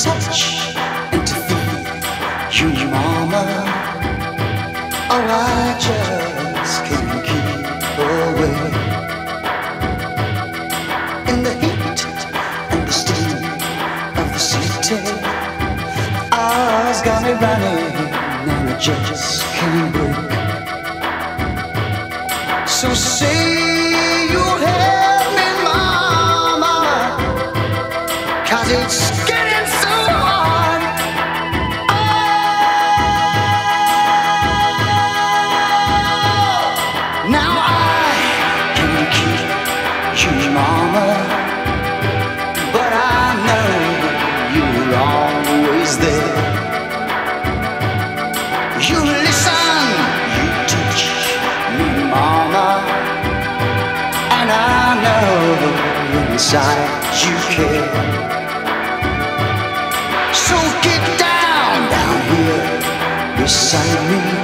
touch and to feel you, mama. Oh, I just can't keep away. In the heat and the steam of the city, eyes got me running and I just can't break. So say you'll help me, mama, 'cause it's getting so hard. Oh, now I can keep you, mama, but I know you're always there. You listen, you teach me, mama, and I know inside you care. So get down here beside me.